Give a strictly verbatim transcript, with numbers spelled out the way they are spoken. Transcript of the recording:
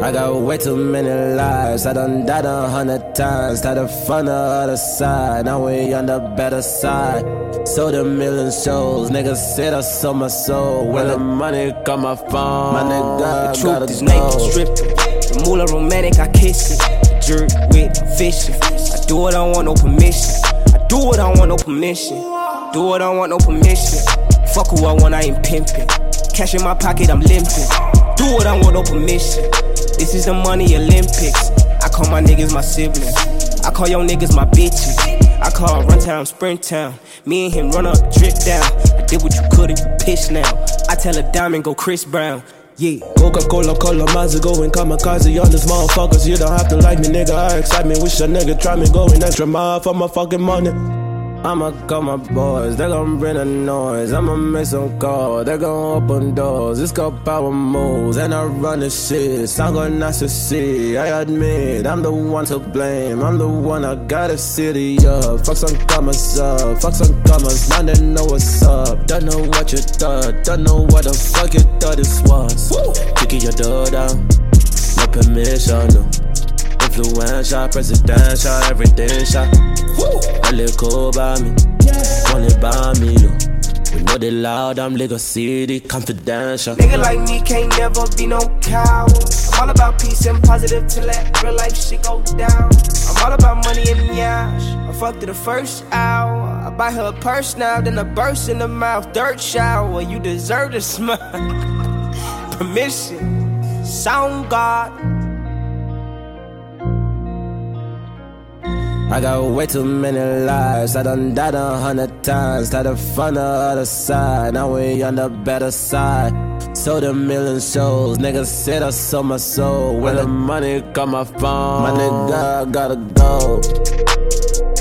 I got way too many lives, I done died a hundred times. Started from the other side, now we on the better side. Sold a million shows, niggas said I sold my soul. When the money got my phone, my nigga, the truth gotta is go. naked stripping. The moolah romantic, I kiss it. Jerk with fishing. I do it, I don't want no permission. I do it, I don't want no permission. Do it, I don't want no permission. Fuck who I want, I ain't pimping. Cash in my pocket, I'm limping. Do it, I don't want no permission. This is the money Olympics. I call my niggas my siblings. I call your niggas my bitches. I call run town, sprint town. Me and him run up, drip down. I did what you couldn't, you pitch now. I tell a diamond, go Chris Brown. Yeah. Coca-Cola, Cola, Mazda, going kamikaze on this motherfuckers. You don't have to like me, nigga, I excite me. Wish a nigga try me, going extra mile for my fucking money. I'ma call my boys, they gon' bring the noise. I'ma make some calls, they gon' open doors. This got power moves, and I run the shit. Sound gon' not succeed, I admit I'm the one to blame. I'm the one, I got a city up. Fuck some commas up, fuck some commas. Now they know what's up. Don't know what you thought, don't know what the fuck you thought this was. Kicking your door down, no permission, no. Influential, presidential, everything shot. I live cool by me, want it by me though. We know they loud, I'm Lagos City, confidential. Nigga like me can't never be no coward. I'm all about peace and positive till that real life shit go down. I'm all about money and yash. I fucked her the first hour. I buy her a purse now, then a burst in the mouth. Dirt shower, you deserve to smile. Permission, sound God. I got way too many lives, I done died a hundred times. Started from the other side, now we on the better side. Sold a million shows, niggas said I sold my soul. When the money got my phone, my nigga, gotta go.